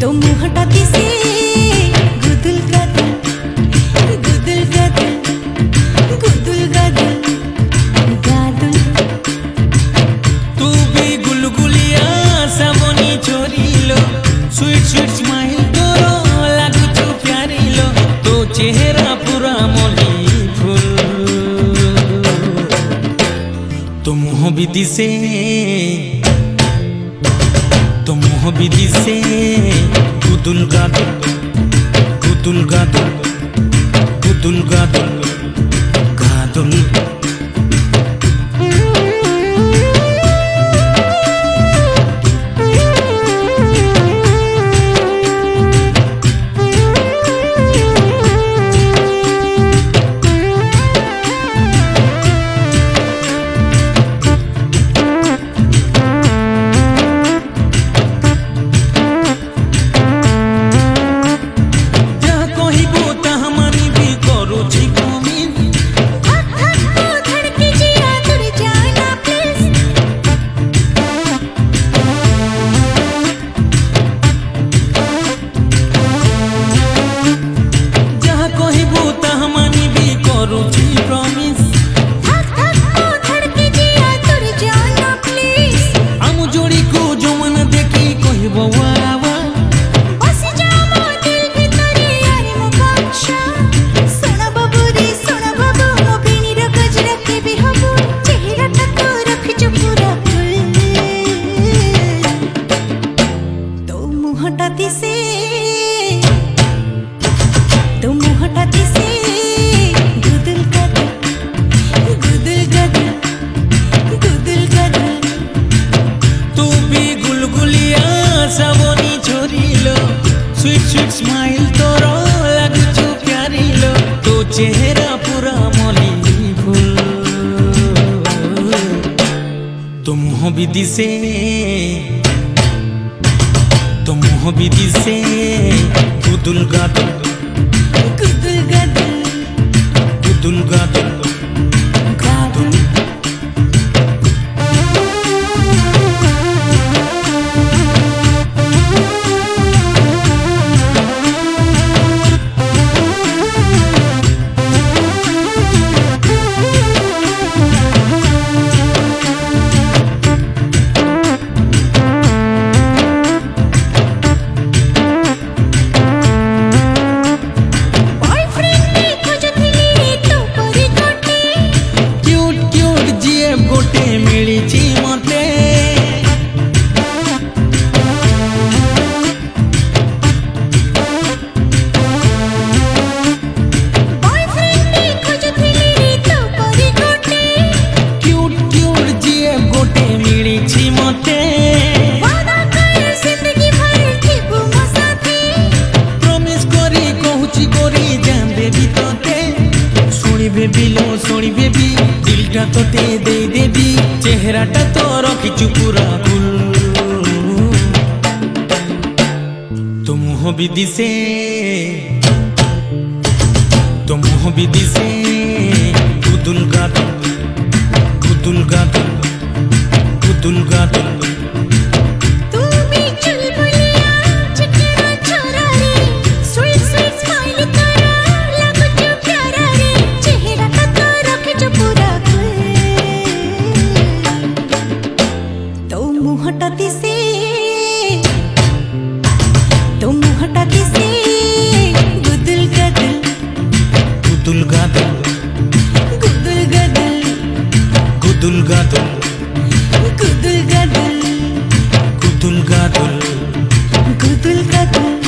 तो मुहटा दिसे गुदुल गादुल गुदुल गादुल गुदुल गादुल गादुल। तू भी गुलगुलिया सावनी छोरीलो स्वीट स्वीट स्माइल तोरो लागुचु प्यारीलो तो चेहरा पूरा मोली फूल तो मुह भी दिसे गुदुल गादुल गुदुल गादुल गुदुल गादुल गादुल। स्वीट स्वीट स्माइल तोरो लागुचु प्यारीलो तो चेहरा पूरा मोली फूल तो मुह भी दिसे गुदुल गादुल गुदुल गादुल गुदुल गादुल गादुल। सोनी बेबी दिलटा तो दे देबी चेहराटा तो रखिचु पूरा फुल तो मुह भी दिसे गुदुल गादुल गुदुल गादुल गुदुल गादुल। मुहटा दिसे गुदुल गादुल गुदुल गादुल गुदुल गादुल गुदुल गादुल गुदुल गादुल गुदुल गादुल गुदुल गादुल।